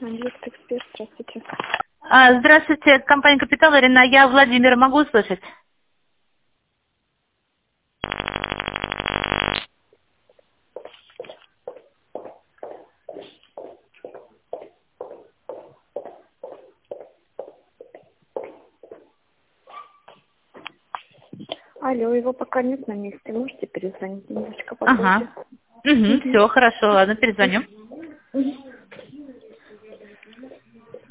Эксперт, здравствуйте. Здравствуйте, компания «Капитал», Ирина, я Владимир, могу услышать? Алло, его пока нет на месте. Можете перезвонить немножко попозже? Ага. Все, хорошо, ладно, перезвоню.